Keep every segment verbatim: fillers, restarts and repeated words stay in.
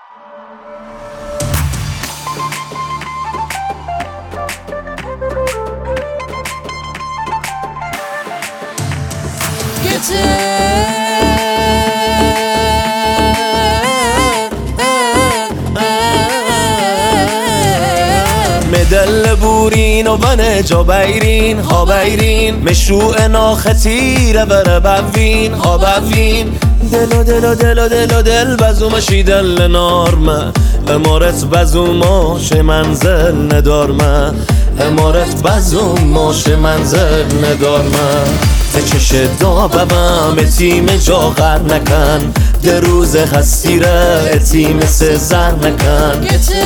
مدل بورین و بنه جا بیرین ها بیرین مشروع ناختیره بره بوین ها بوین دل و دل و دل و دل و دل بزومشی دل نارمه امارت بزوم ماش منزل ندارمه امارت بزوم ماش منزل ندارمه ته چش دابم اتیم جا غر نکن ده روز هستیره اتیم سزر نکن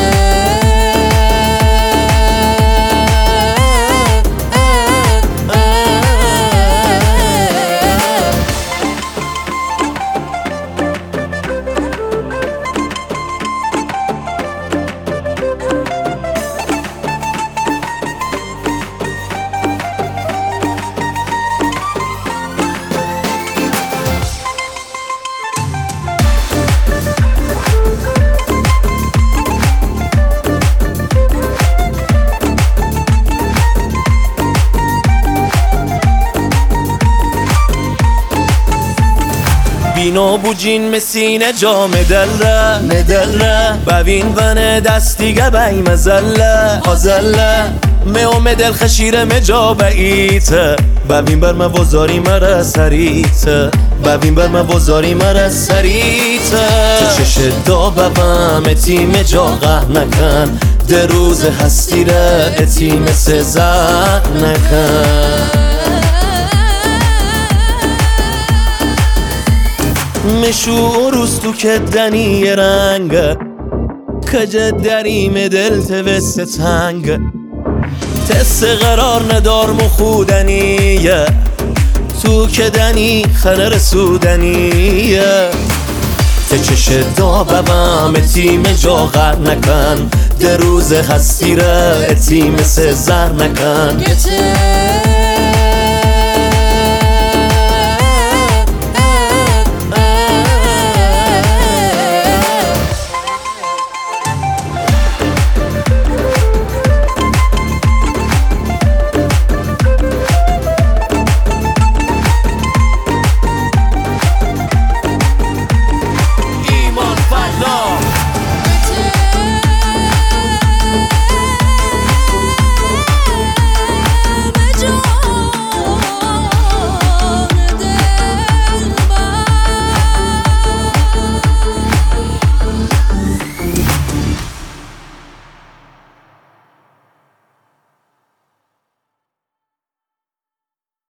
بینو بوجین مسینه جا مدله مدله ببین ونه دستیگه بی مزله آزله میو مدل خشیره مجا بیته ببین بر من وزاری مره سریته ببین بر من وزاری مره سریته تو چش دابم اتیم جا غه نکن ده روز هستیره اتیم سزر نکن مشو روز تو که دنی رنگ کجه دریم دل توست تنگ تست قرار ندارم و خودنیه تو که دنی خنه رسودنیه ته چش دابم اتیم جا غر نکن ده روز هستیره اتیم سزر نکن